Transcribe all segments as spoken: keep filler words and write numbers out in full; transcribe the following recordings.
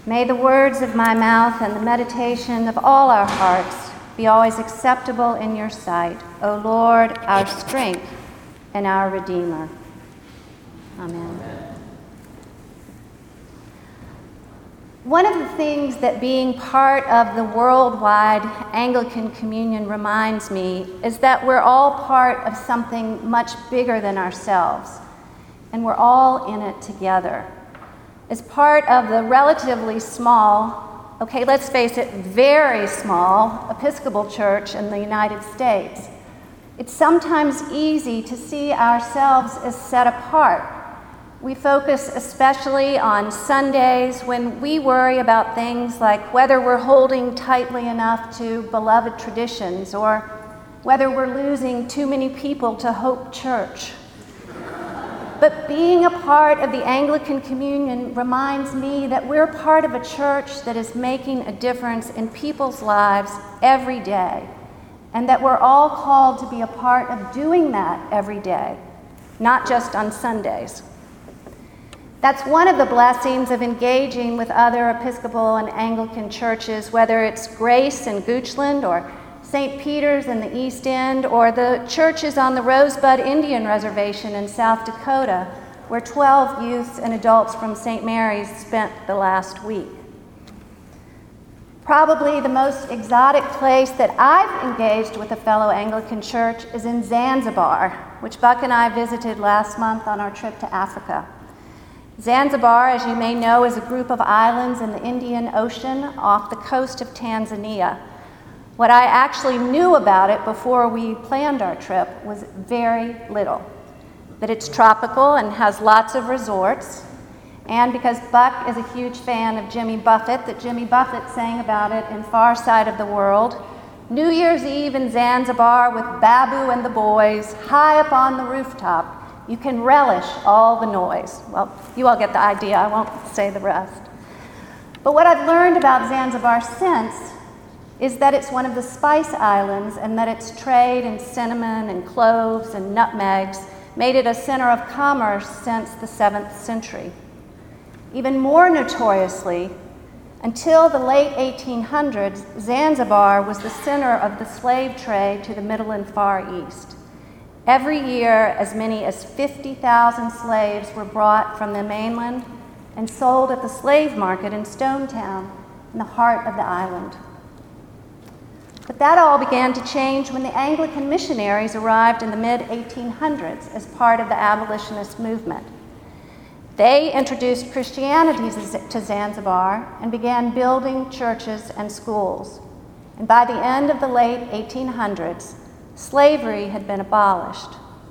May the words of my mouth and the meditation of all our hearts be always acceptable in your sight, O Lord, our strength and our Redeemer. Amen. Amen. One of the things that being part of the worldwide Anglican Communion reminds me is that we're all part of something much bigger than ourselves, and we're all in it together. As part of the relatively small, okay, let's face it, very small Episcopal Church in the United States, it's sometimes easy to see ourselves as set apart. We focus especially on Sundays when we worry about things like whether we're holding tightly enough to beloved traditions or whether we're losing too many people to Hope Church. But being a part of the Anglican Communion reminds me that we're part of a church that is making a difference in people's lives every day, and that we're all called to be a part of doing that every day, not just on Sundays. That's one of the blessings of engaging with other Episcopal and Anglican churches, whether it's Grace in Goochland or Saint Peter's in the East End or the churches on the Rosebud Indian Reservation in South Dakota, where twelve youths and adults from Saint Mary's spent the last week. Probably the most exotic place that I've engaged with a fellow Anglican church is in Zanzibar, which Buck and I visited last month on our trip to Africa. Zanzibar, as you may know, is a group of islands in the Indian Ocean off the coast of Tanzania. What I actually knew about it before we planned our trip was very little. That it's tropical and has lots of resorts, and because Buck is a huge fan of Jimmy Buffett, that Jimmy Buffett sang about it in Far Side of the World. New Year's Eve in Zanzibar with Babu and the boys, high up on the rooftop, you can relish all the noise. Well, you all get the idea, I won't say the rest. But what I've learned about Zanzibar since is that it's one of the spice islands and that its trade in cinnamon and cloves and nutmegs made it a center of commerce since the seventh century. Even more notoriously, until the late eighteen hundreds, Zanzibar was the center of the slave trade to the Middle and Far East. Every year, as many as fifty thousand slaves were brought from the mainland and sold at the slave market in Stonetown, in the heart of the island. But that all began to change when the Anglican missionaries arrived in the mid eighteen hundreds as part of the abolitionist movement. They introduced Christianity to Zanzibar and began building churches and schools. And by the end of the late eighteen hundreds, slavery had been abolished.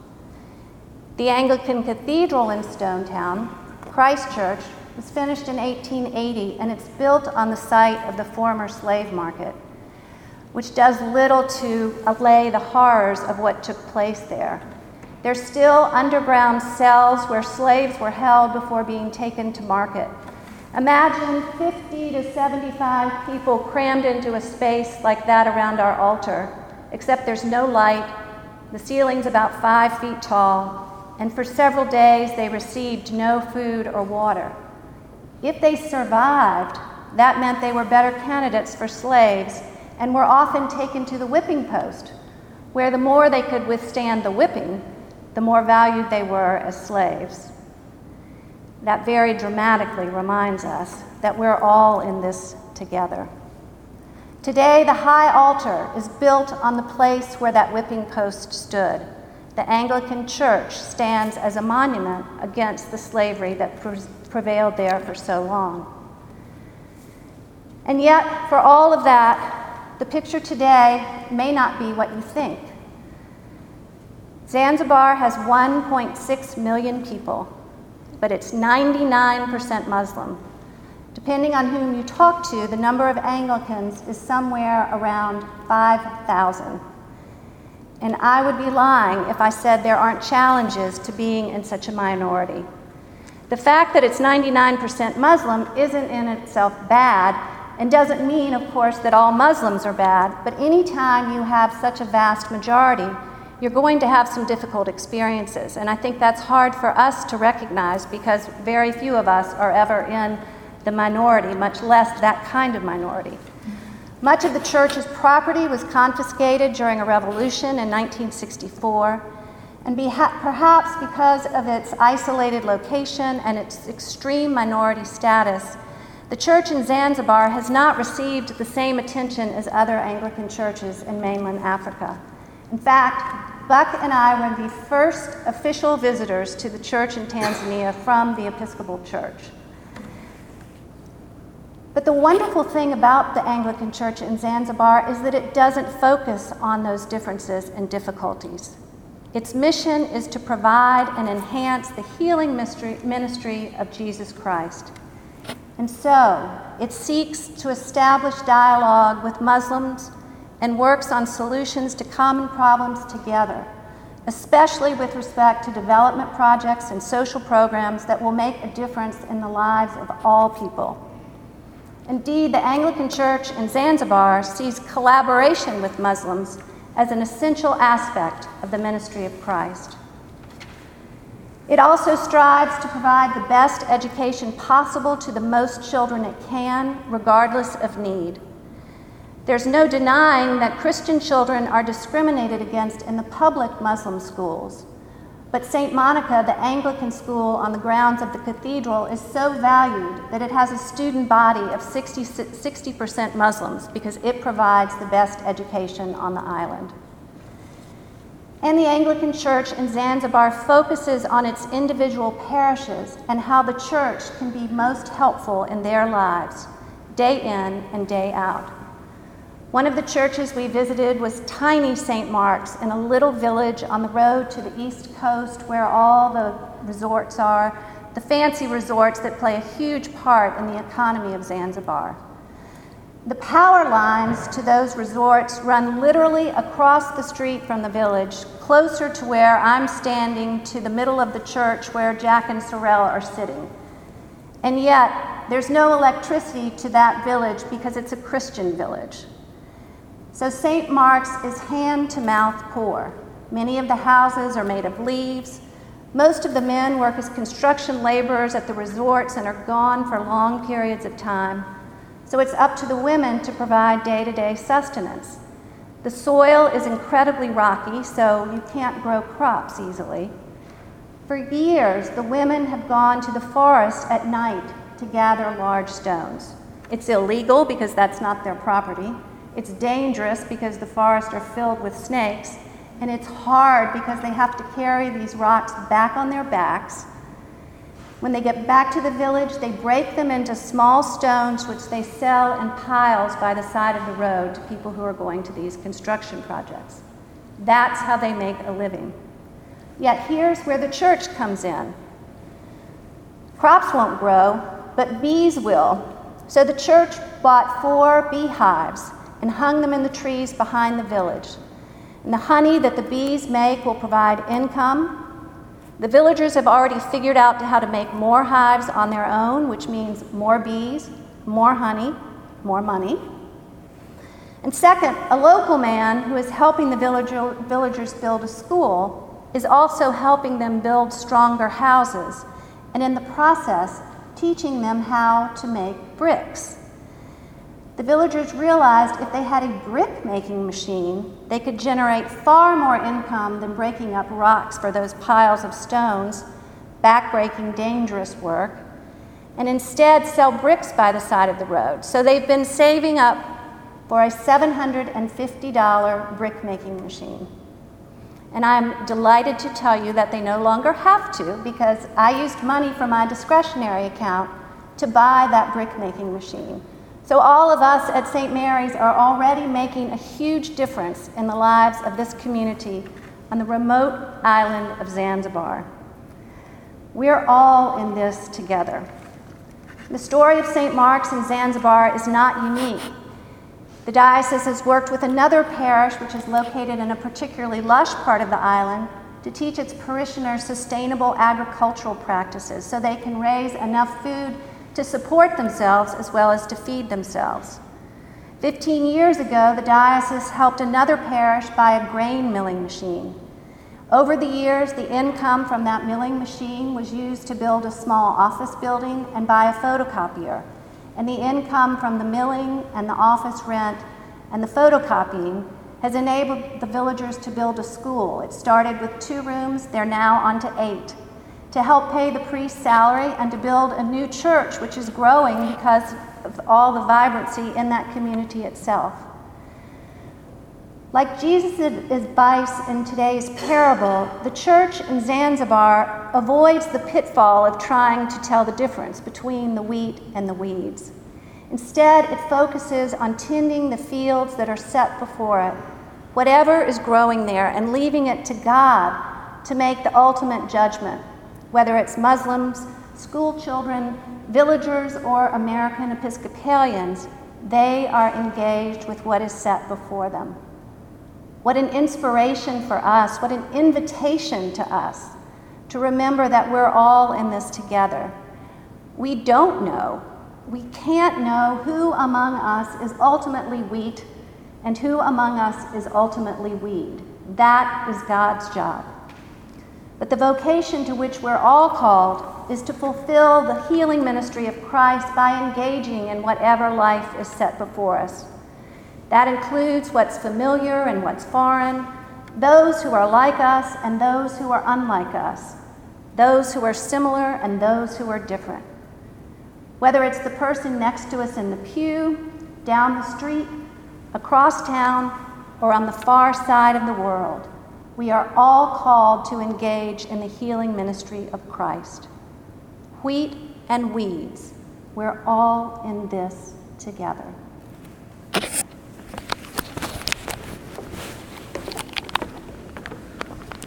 The Anglican Cathedral in Stonetown, Christ Church, was finished in eighteen eighty, and it's built on the site of the former slave market, which does little to allay the horrors of what took place there. There's still underground cells where slaves were held before being taken to market. Imagine fifty to seventy-five people crammed into a space like that around our altar, except there's no light, the ceiling's about five feet tall, and for several days they received no food or water. If they survived, that meant they were better candidates for slaves and were often taken to the whipping post, where the more they could withstand the whipping, the more valued they were as slaves. That very dramatically reminds us that we're all in this together. Today, the high altar is built on the place where that whipping post stood. The Anglican Church stands as a monument against the slavery that pre- prevailed there for so long. And yet, for all of that, the picture today may not be what you think. Zanzibar has one point six million people, but it's ninety-nine percent Muslim. Depending on whom you talk to, the number of Anglicans is somewhere around five thousand. And I would be lying if I said there aren't challenges to being in such a minority. The fact that it's ninety-nine percent Muslim isn't in itself bad, and doesn't mean, of course, that all Muslims are bad, but anytime you have such a vast majority, you're going to have some difficult experiences. And I think that's hard for us to recognize because very few of us are ever in the minority, much less that kind of minority. Much of the church's property was confiscated during a revolution in nineteen sixty-four, and beha- perhaps because of its isolated location and its extreme minority status, the church in Zanzibar has not received the same attention as other Anglican churches in mainland Africa. In fact, Buck and I were the first official visitors to the church in Tanzania from the Episcopal Church. But the wonderful thing about the Anglican Church in Zanzibar is that it doesn't focus on those differences and difficulties. Its mission is to provide and enhance the healing mystery, ministry of Jesus Christ. And so, it seeks to establish dialogue with Muslims and works on solutions to common problems together, especially with respect to development projects and social programs that will make a difference in the lives of all people. Indeed, the Anglican Church in Zanzibar sees collaboration with Muslims as an essential aspect of the ministry of Christ. It also strives to provide the best education possible to the most children it can, regardless of need. There's no denying that Christian children are discriminated against in the public Muslim schools. But Saint Monica, the Anglican school on the grounds of the cathedral, is so valued that it has a student body of sixty percent Muslims because it provides the best education on the island. And the Anglican Church in Zanzibar focuses on its individual parishes and how the church can be most helpful in their lives, day in and day out. One of the churches we visited was tiny Saint Mark's in a little village on the road to the east coast where all the resorts are, the fancy resorts that play a huge part in the economy of Zanzibar. The power lines to those resorts run literally across the street from the village, closer to where I'm standing to the middle of the church where Jack and Sorrel are sitting. And yet, there's no electricity to that village because it's a Christian village. So Saint Mark's is hand-to-mouth poor. Many of the houses are made of leaves. Most of the men work as construction laborers at the resorts and are gone for long periods of time. So it's up to the women to provide day-to-day sustenance. The soil is incredibly rocky, so you can't grow crops easily. For years, the women have gone to the forest at night to gather large stones. It's illegal because that's not their property. It's dangerous because the forests are filled with snakes, and it's hard because they have to carry these rocks back on their backs. When they get back to the village, they break them into small stones which they sell in piles by the side of the road to people who are going to these construction projects. That's how they make a living. Yet here's where the church comes in. Crops won't grow, but bees will. So the church bought four beehives and hung them in the trees behind the village. And the honey that the bees make will provide income. The villagers have already figured out how to make more hives on their own, which means more bees, more honey, more money. And second, a local man who is helping the villager, villagers build a school is also helping them build stronger houses, and in the process, teaching them how to make bricks. The villagers realized if they had a brick-making machine, they could generate far more income than breaking up rocks for those piles of stones, back-breaking, dangerous work, and instead sell bricks by the side of the road. So they've been saving up for a seven hundred fifty dollars brick-making machine. And I'm delighted to tell you that they no longer have to, because I used money from my discretionary account to buy that brick-making machine. So all of us at Saint Mary's are already making a huge difference in the lives of this community on the remote island of Zanzibar. We're all in this together. The story of Saint Mark's in Zanzibar is not unique. The diocese has worked with another parish, which is located in a particularly lush part of the island, to teach its parishioners sustainable agricultural practices so they can raise enough food to support themselves as well as to feed themselves. Fifteen years ago, the diocese helped another parish buy a grain milling machine. Over the years, the income from that milling machine was used to build a small office building and buy a photocopier, and the income from the milling and the office rent and the photocopying has enabled the villagers to build a school. It started with two rooms, they're now on to eight, to help pay the priest's salary and to build a new church, which is growing because of all the vibrancy in that community itself. Like Jesus' advice in today's parable, the church in Zanzibar avoids the pitfall of trying to tell the difference between the wheat and the weeds. Instead, it focuses on tending the fields that are set before it, whatever is growing there, and leaving it to God to make the ultimate judgment, whether it's Muslims, school children, villagers, or American Episcopalians. They are engaged with what is set before them. What an inspiration for us, what an invitation to us to remember that we're all in this together. We don't know, we can't know who among us is ultimately wheat and who among us is ultimately weed. That is God's job. But the vocation to which we're all called is to fulfill the healing ministry of Christ by engaging in whatever life is set before us. That includes what's familiar and what's foreign, those who are like us and those who are unlike us, those who are similar and those who are different. Whether it's the person next to us in the pew, down the street, across town, or on the far side of the world, we are all called to engage in the healing ministry of Christ. Wheat and weeds, we're all in this together.